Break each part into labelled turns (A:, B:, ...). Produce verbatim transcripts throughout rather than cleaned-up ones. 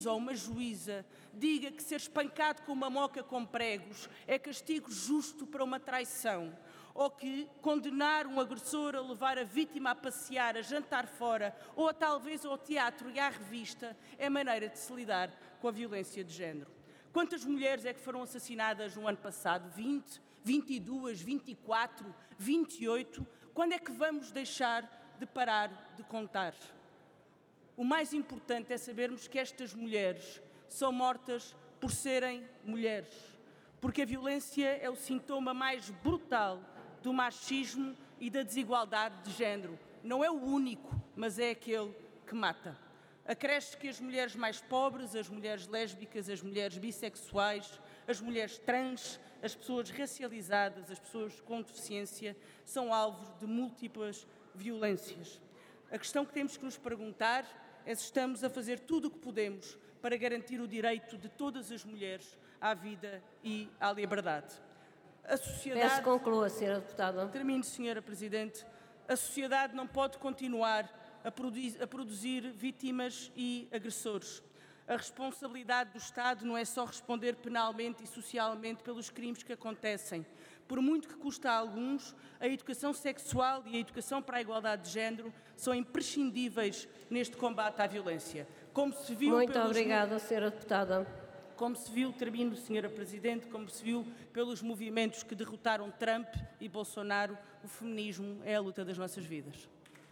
A: ou uma juíza diga que ser espancado com uma moca com pregos é castigo justo para uma traição, ou que condenar um agressor a levar a vítima a passear, a jantar fora, ou a, talvez ao teatro e à revista, é maneira de se lidar com a violência de género. Quantas mulheres é que foram assassinadas no ano passado? vinte, vinte e duas, vinte e quatro, vinte e oito? Quando é que vamos deixar de parar de contar? O mais importante é sabermos que estas mulheres são mortas por serem mulheres, porque a violência é o sintoma mais brutal do machismo e da desigualdade de género. Não é o único, mas é aquele que mata. Acresce que as mulheres mais pobres, as mulheres lésbicas, as mulheres bissexuais, as mulheres trans, as pessoas racializadas, as pessoas com deficiência, são alvos de múltiplas violências. A questão que temos que nos perguntar é se estamos a fazer tudo o que podemos para garantir o direito de todas as mulheres à vida e à liberdade. A sociedade...
B: Peço que conclua, senhora Deputada.
A: Termino, senhora Presidente. A sociedade não pode continuar a produzir, a produzir vítimas e agressores. A responsabilidade do Estado não é só responder penalmente e socialmente pelos crimes que acontecem. Por muito que custa a alguns, a educação sexual e a educação para a igualdade de género são imprescindíveis neste combate à violência. Como se viu
B: Muito
A: pelos...
B: obrigada, senhora Deputada.
A: Como se viu, termino, senhora Presidente, como se viu pelos movimentos que derrotaram Trump e Bolsonaro, o feminismo é a luta das nossas vidas.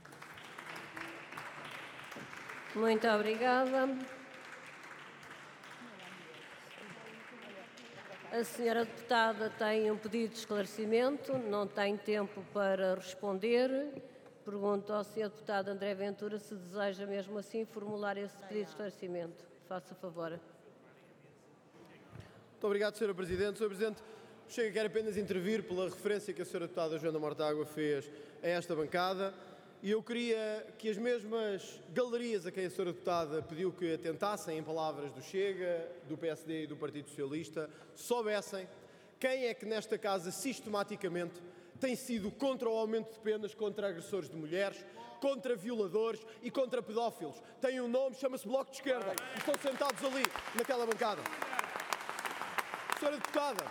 B: Muito obrigada. A senhora Deputada tem um pedido de esclarecimento, não tem tempo para responder. Pergunto ao senhor Deputado André Ventura se deseja mesmo assim formular esse pedido de esclarecimento. Faça favor.
C: Muito obrigado, senhora Presidente. senhora Presidente, Chega quer apenas intervir pela referência que a senhora Deputada Joana Mortágua fez a esta bancada. E eu queria que as mesmas galerias a quem a senhora Deputada pediu que atentassem, em palavras do Chega, do P S D e do Partido Socialista, soubessem quem é que nesta casa sistematicamente tem sido contra o aumento de penas contra agressores de mulheres, contra violadores e contra pedófilos. Tem um nome, chama-se Bloco de Esquerda, e estão sentados ali, naquela bancada. senhora Deputada,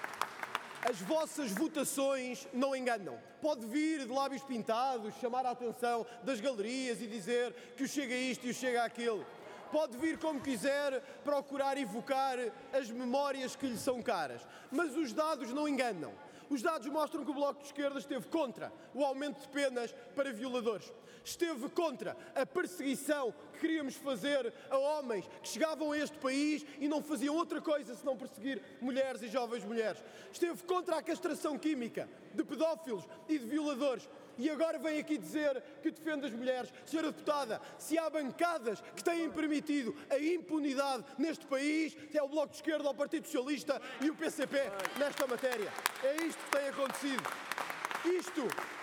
C: as vossas votações não enganam. Pode vir de lábios pintados, chamar a atenção das galerias e dizer que o Chega a isto e o Chega a aquilo. Pode vir como quiser procurar evocar as memórias que lhe são caras. Mas os dados não enganam. Os dados mostram que o Bloco de Esquerda esteve contra o aumento de penas para violadores. Esteve contra a perseguição que queríamos fazer a homens que chegavam a este país e não faziam outra coisa senão perseguir mulheres e jovens mulheres. Esteve contra a castração química de pedófilos e de violadores. E agora vem aqui dizer que defende as mulheres. senhora Deputada, se há bancadas que têm permitido a impunidade neste país, é o Bloco de Esquerda, o Partido Socialista e o P C P nesta matéria. É isto que tem acontecido. Isto,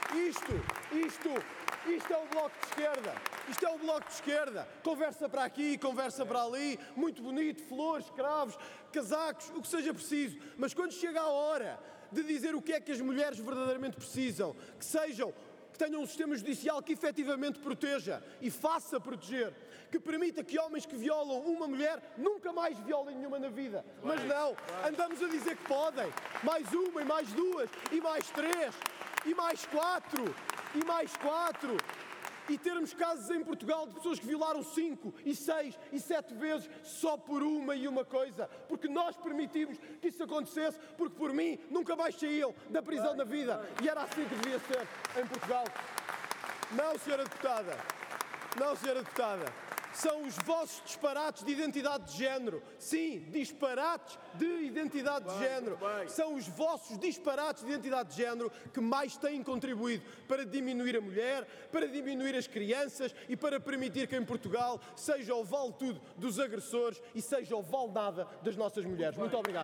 C: isto, isto, isto é o Bloco de Esquerda. Isto é o Bloco de Esquerda. Conversa para aqui, conversa para ali, muito bonito, flores, cravos, casacos, o que seja preciso. Mas quando chega a hora de dizer o que é que as mulheres verdadeiramente precisam, que sejam, que tenham um sistema judicial que efetivamente proteja e faça proteger, que permita que homens que violam uma mulher nunca mais violem nenhuma na vida. Mas não, andamos a dizer que podem. Mais uma, e mais duas, e mais três, e mais quatro, e mais quatro. E termos casos em Portugal de pessoas que violaram cinco, e seis, e sete vezes só por uma e uma coisa. Porque nós permitimos que isso acontecesse, porque por mim nunca mais saíam da prisão na vida. E era assim que devia ser em Portugal. Não, senhora Deputada. Não, senhora Deputada. São os vossos disparates de identidade de género. Sim, disparates de identidade de género. São os vossos disparates de identidade de género que mais têm contribuído para diminuir a mulher, para diminuir as crianças e para permitir que em Portugal seja o vale tudo dos agressores e seja o vale nada das nossas mulheres. Muito obrigado.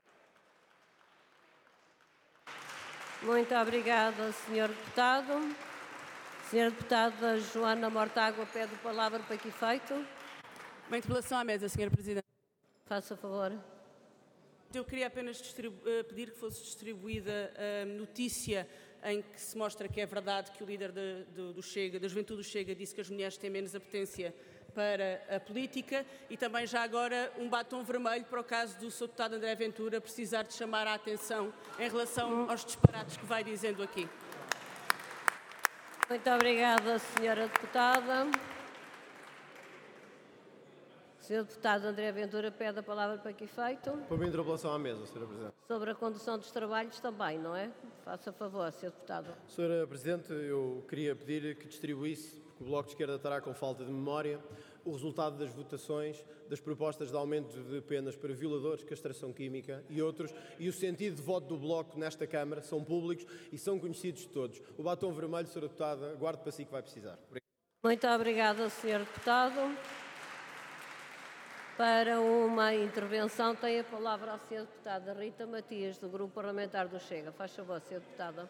B: Muito obrigada, senhor Deputado. senhora Deputada Joana Mortágua pede a palavra para que efeito?
A: Uma interpelação à mesa, senhora Presidente.
B: Faça favor.
A: Eu queria apenas pedir que fosse distribuída a notícia em que se mostra que é verdade que o líder de, de, do Chega, da Juventude do Chega, disse que as mulheres têm menos apetência para a política e também já agora um batom vermelho para o caso do senhor Deputado André Ventura precisar de chamar a atenção em relação aos disparates que vai dizendo aqui.
B: Muito obrigada, senhora Deputada. O senhor Deputado André Ventura pede a palavra para que efeito?
C: Para uma interpelação à mesa, senhora Presidente.
B: Sobre a condução dos trabalhos também, não é? Faça favor, senhor Deputado.
C: senhora Presidente, eu queria pedir que distribuísse, porque o Bloco de Esquerda estará com falta de memória, o resultado das votações das propostas de aumento de penas para violadores, castração química e outros, e o sentido de voto do Bloco nesta Câmara são públicos e são conhecidos de todos. O batom vermelho, senhora Deputada, guarde para si que vai precisar. Obrigado.
B: Muito obrigada, senhor Deputado. Para uma intervenção tem a palavra a senhora Deputada Rita Matias, do Grupo Parlamentar do Chega. Faz favor, senhora Deputada.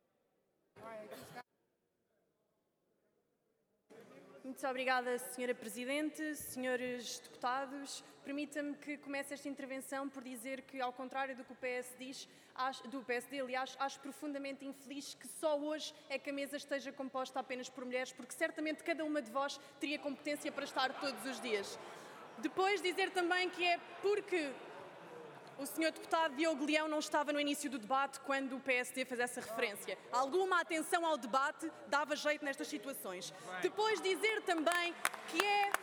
D: Muito obrigada, senhora Presidente, senhores deputados. Permita-me que comece esta intervenção por dizer que, ao contrário do que o P S diz, acho, do P S D, aliás, acho profundamente infeliz que só hoje é que a mesa esteja composta apenas por mulheres, porque certamente cada uma de vós teria competência para estar todos os dias. Depois dizer também que é porque o senhor deputado Diogo Leão não estava no início do debate quando o P S D fez essa referência. Alguma atenção ao debate dava jeito nestas situações. Depois dizer também que é...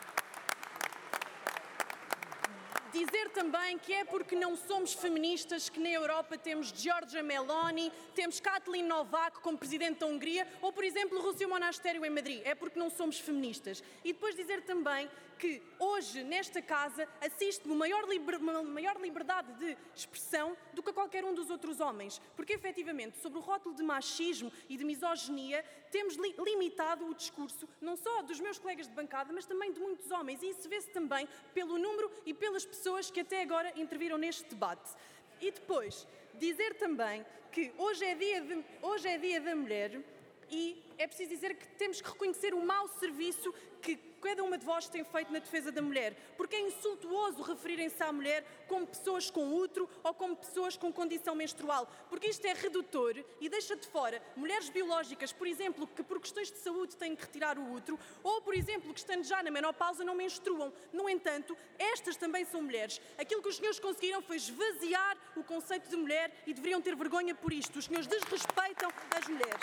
D: Dizer também que é porque não somos feministas que na Europa temos Giorgia Meloni, temos Katalin Novak como Presidente da Hungria ou, por exemplo, Rússia Monastério em Madrid. É porque não somos feministas. E depois dizer também que hoje, nesta casa, assiste-me maior, liber... uma maior liberdade de expressão do que a qualquer um dos outros homens. Porque, efetivamente, sobre o rótulo de machismo e de misoginia, temos li... limitado o discurso, não só dos meus colegas de bancada, mas também de muitos homens. E isso vê-se também pelo número e pelas pessoas que até agora interviram neste debate. E depois, dizer também que hoje é dia, de... hoje é dia da mulher e é preciso dizer que temos que reconhecer o mau serviço que cada uma de vós tem feito na defesa da mulher, porque é insultuoso referirem-se à mulher como pessoas com útero ou como pessoas com condição menstrual, porque isto é redutor e deixa de fora mulheres biológicas, por exemplo, que por questões de saúde têm que retirar o útero, ou, por exemplo, que estando já na menopausa não menstruam. No entanto, estas também são mulheres. Aquilo que os senhores conseguiram foi esvaziar o conceito de mulher e deveriam ter vergonha por isto. Os senhores desrespeitam as mulheres.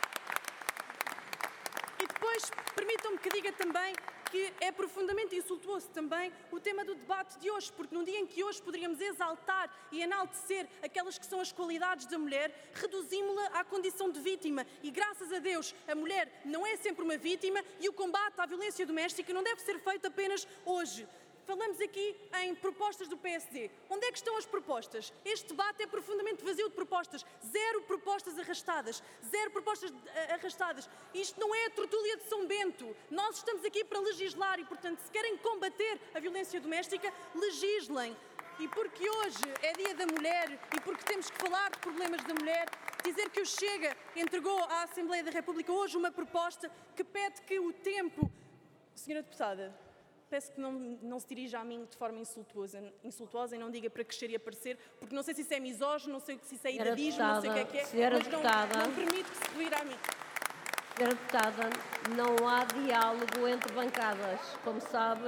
D: E depois, permitam-me que diga também que é profundamente insultuoso também o tema do debate de hoje, porque num dia em que hoje poderíamos exaltar e enaltecer aquelas que são as qualidades da mulher, reduzimos-la à condição de vítima. E graças a Deus, a mulher não é sempre uma vítima e o combate à violência doméstica não deve ser feito apenas hoje. Falamos aqui em propostas do P S D. Onde é que estão as propostas? Este debate é profundamente vazio de propostas. Zero propostas arrastadas. Zero propostas arrastadas. Isto não é a tertúlia de São Bento. Nós estamos aqui para legislar e, portanto, se querem combater a violência doméstica, legislem. E porque hoje é dia da mulher e porque temos que falar de problemas da mulher, dizer que o Chega entregou à Assembleia da República hoje uma proposta que pede que o tempo... Senhora Deputada, peço que não, não se dirija a mim de forma insultuosa, insultuosa e não diga para crescer e aparecer, porque não sei se isso é misógino, não sei se isso é idadismo, não sei o que é que é,
B: senhora
D: mas não,
B: deputada,
D: não permito que se refira a mim.
B: Senhora Deputada, não há diálogo entre bancadas, como sabe.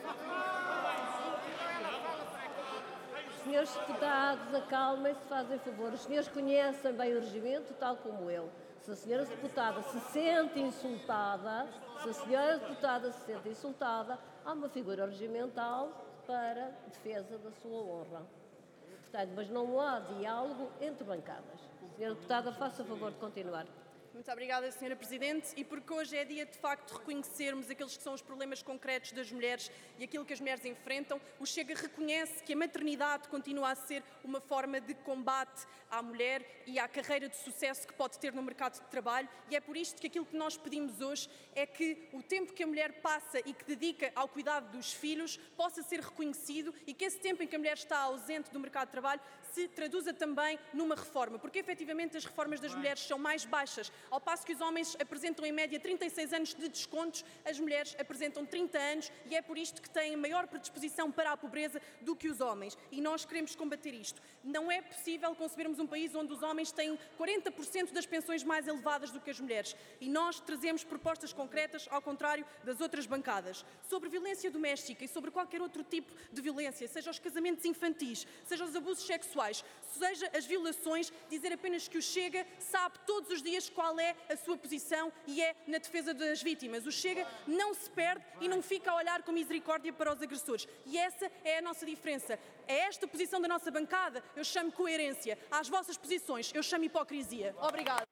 B: Os senhores deputados, acalmem-se, fazem favor. Os senhores conhecem bem o regimento, tal como eu. Se a senhora deputada se sente insultada, se a senhora deputada se sente insultada, há uma figura regimental para defesa da sua honra. Portanto, mas não há diálogo entre bancadas. Senhora deputada, faça favor de continuar.
D: Muito obrigada, senhora Presidente. E porque hoje é dia, de facto, de reconhecermos aqueles que são os problemas concretos das mulheres e aquilo que as mulheres enfrentam, o Chega reconhece que a maternidade continua a ser uma forma de combate à mulher e à carreira de sucesso que pode ter no mercado de trabalho, e é por isto que aquilo que nós pedimos hoje é que o tempo que a mulher passa e que dedica ao cuidado dos filhos possa ser reconhecido e que esse tempo em que a mulher está ausente do mercado de trabalho se traduza também numa reforma, porque efetivamente as reformas das mulheres são mais baixas Ao passo que os homens apresentam em média trinta e seis anos de descontos, as mulheres apresentam trinta anos e é por isto que têm maior predisposição para a pobreza do que os homens. E nós queremos combater isto. Não é possível concebermos um país onde os homens têm quarenta por cento das pensões mais elevadas do que as mulheres. E nós trazemos propostas concretas, ao contrário das outras bancadas. Sobre violência doméstica e sobre qualquer outro tipo de violência, seja os casamentos infantis, seja os abusos sexuais, seja as violações, dizer apenas que o Chega sabe todos os dias qual é a sua posição e é na defesa das vítimas. O Chega não se perde e não fica a olhar com misericórdia para os agressores. E essa é a nossa diferença. A esta posição da nossa bancada eu chamo coerência. Às vossas posições eu chamo hipocrisia. Obrigada.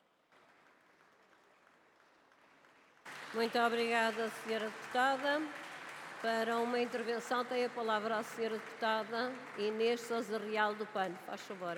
B: Muito obrigada, senhora Deputada. Para uma intervenção tem a palavra a senhora Deputada Inês Sousa Real do P A N. Faz favor.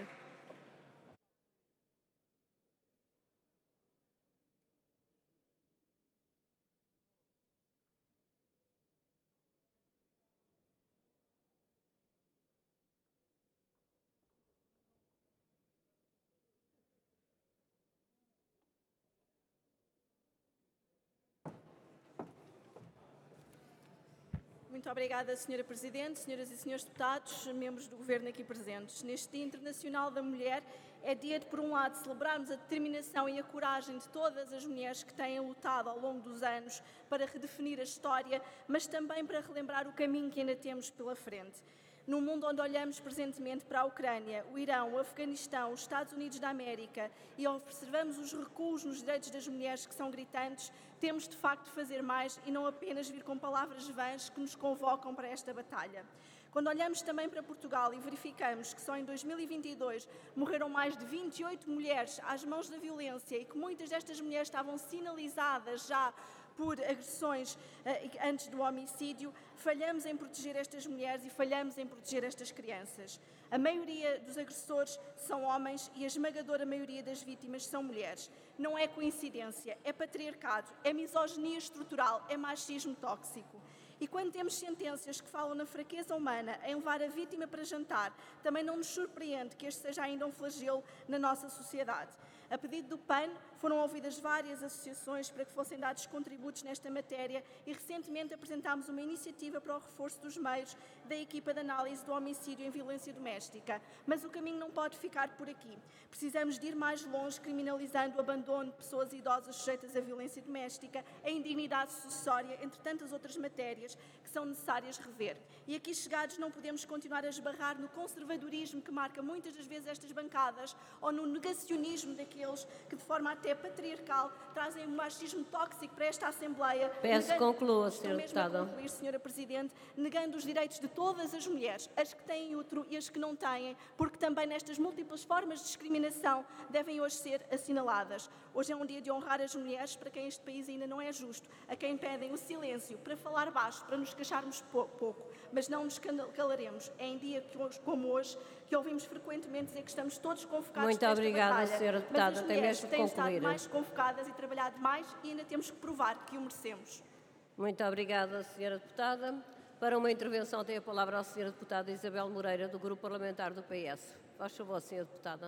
E: Muito obrigada, senhora Presidente, senhoras e senhores deputados, membros do Governo aqui presentes. Neste Dia Internacional da Mulher, é dia de, por um lado, celebrarmos a determinação e a coragem de todas as mulheres que têm lutado ao longo dos anos para redefinir a história, mas também para relembrar o caminho que ainda temos pela frente. Num mundo onde olhamos presentemente para a Ucrânia, o Irão, o Afeganistão, os Estados Unidos da América e observamos os recuos nos direitos das mulheres que são gritantes, temos de facto de fazer mais e não apenas vir com palavras vãs que nos convocam para esta batalha. Quando olhamos também para Portugal e verificamos que só em dois mil e vinte e dois morreram mais de vinte e oito mulheres às mãos da violência e que muitas destas mulheres estavam sinalizadas já por agressões uh, antes do homicídio, falhamos em proteger estas mulheres e falhamos em proteger estas crianças. A maioria dos agressores são homens e a esmagadora maioria das vítimas são mulheres. Não é coincidência, é patriarcado, é misoginia estrutural, é machismo tóxico. E quando temos sentenças que falam na fraqueza humana em levar a vítima para jantar, também não nos surpreende que este seja ainda um flagelo na nossa sociedade. A pedido do P A N, foram ouvidas várias associações para que fossem dados contributos nesta matéria e recentemente apresentámos uma iniciativa para o reforço dos meios da equipa de análise do homicídio em violência doméstica. Mas o caminho não pode ficar por aqui. Precisamos de ir mais longe, criminalizando o abandono de pessoas idosas sujeitas à violência doméstica, a indignidade sucessória, entre tantas outras matérias que são necessárias rever. E aqui chegados não podemos continuar a esbarrar no conservadorismo que marca muitas das vezes estas bancadas ou no negacionismo daqueles que de forma até patriarcal trazem um machismo tóxico para esta Assembleia.
B: Peço que conclua, senhora
E: Deputada.
B: Deputada.
E: A concluir, senhora Presidente, negando os direitos de todas as mulheres, as que têm útero e as que não têm, porque também nestas múltiplas formas de discriminação devem hoje ser assinaladas. Hoje é um dia de honrar as mulheres, para quem este país ainda não é justo, a quem pedem o silêncio para falar baixo, para nos queixarmos pouco, mas não nos calaremos. É em dia como hoje que ouvimos frequentemente dizer que estamos todos convocados
B: Muito
E: nesta
B: obrigada,
E: batalha,
B: senhora Deputada.
E: mas as
B: Tem
E: mulheres
B: mesmo que
E: têm
B: concluir.
E: estado mais convocadas e trabalhado mais e ainda temos que provar que o merecemos.
B: Muito obrigada, senhora Deputada. Para uma intervenção tem a palavra a senhora Deputada Isabel Moreira, do Grupo Parlamentar do P S. Faz favor, senhora Deputada.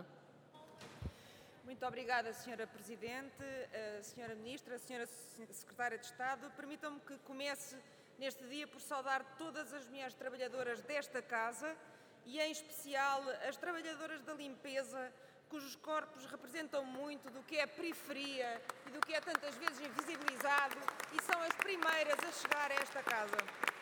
F: Muito obrigada, senhora Presidente, a senhora Ministra, a senhora Secretária de Estado. Permitam-me que comece neste dia por saudar todas as mulheres trabalhadoras desta Casa e, em especial, as trabalhadoras da limpeza, cujos corpos representam muito do que é a periferia e do que é tantas vezes invisibilizado e são as primeiras a chegar a esta Casa.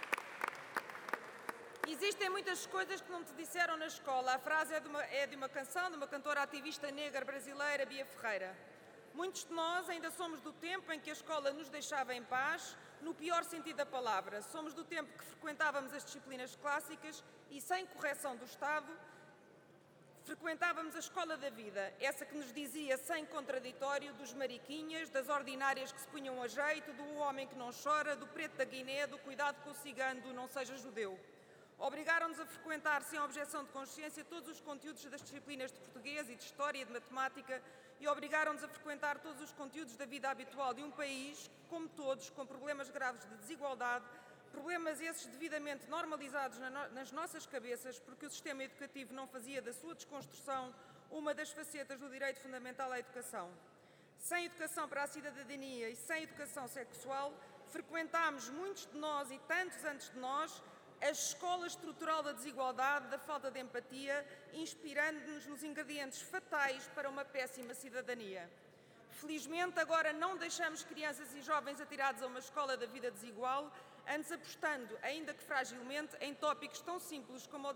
F: Existem muitas coisas que não te disseram na escola. A frase é de uma, é de uma canção de uma cantora ativista negra brasileira, Bia Ferreira. Muitos de nós ainda somos do tempo em que a escola nos deixava em paz, no pior sentido da palavra. Somos do tempo que frequentávamos as disciplinas clássicas e, sem correção do Estado, frequentávamos a escola da vida, essa que nos dizia, sem contraditório, dos mariquinhas, das ordinárias que se punham a jeito, do homem que não chora, do preto da Guiné, do cuidado com o cigano, do não seja judeu. Obrigaram-nos a frequentar, sem objeção de consciência, todos os conteúdos das disciplinas de português e de história e de matemática e obrigaram-nos a frequentar todos os conteúdos da vida habitual de um país, como todos, com problemas graves de desigualdade, problemas esses devidamente normalizados nas nossas cabeças, porque o sistema educativo não fazia da sua desconstrução uma das facetas do direito fundamental à educação. Sem educação para a cidadania e sem educação sexual, frequentámos, muitos de nós e tantos antes de nós, a escola estrutural da desigualdade, da falta de empatia, inspirando-nos nos ingredientes fatais para uma péssima cidadania. Felizmente, agora não deixamos crianças e jovens atirados a uma escola da vida desigual, antes apostando, ainda que fragilmente, em tópicos tão simples como o